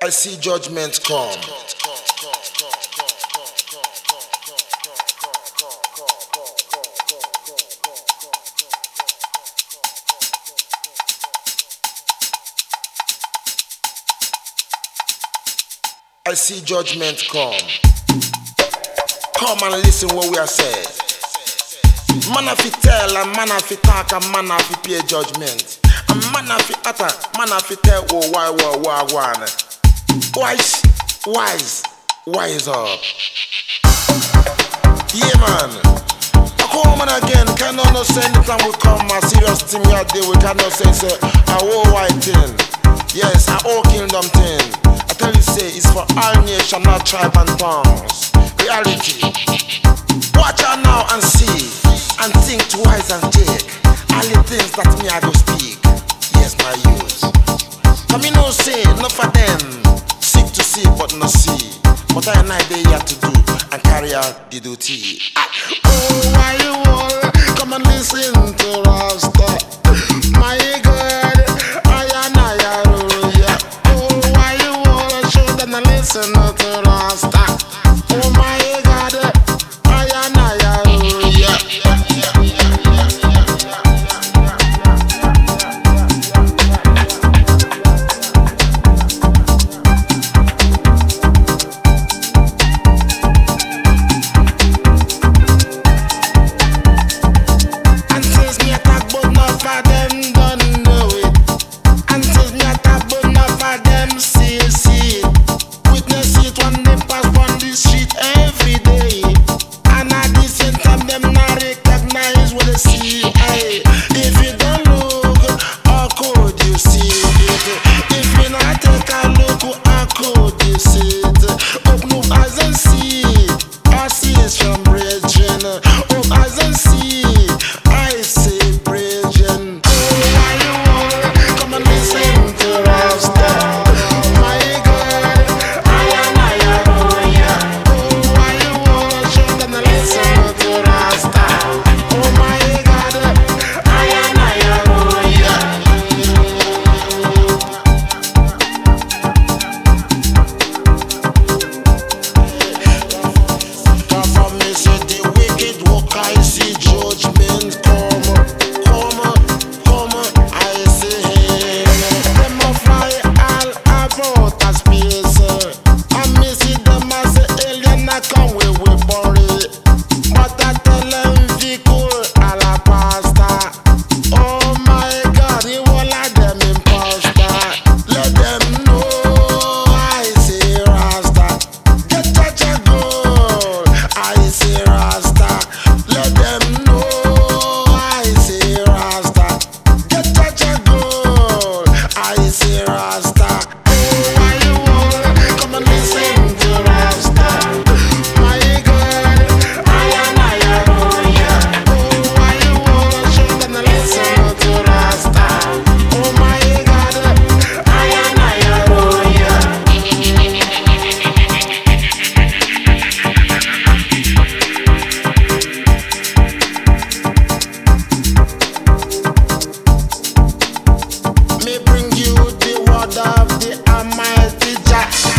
I see judgment come. I see judgment come. Come and listen what we are saying. Man have to tell, and man have to talk, and man have to pay judgment. And man have to utter, man have to tell, oh, why. Wise up. Yeah, man. I come on again, cannot no say anytime we come, a serious thing we are there, we cannot say, a whole white thing. Yes, a whole kingdom thing. I tell you, say, it's for all nation, not tribe and tongues. Reality. Watch out now and see, and think twice and take all the things that me I do speak. Yes, my youth. I mean, no say, not for them. Seek to see, but not see. But I and I they here to do and carry out the duty. Oh, why you all come and listen to Rasta? My God, I oh, why you all should and listen to Rasta? Oh, my God, me bring you the word of the Almighty Jah.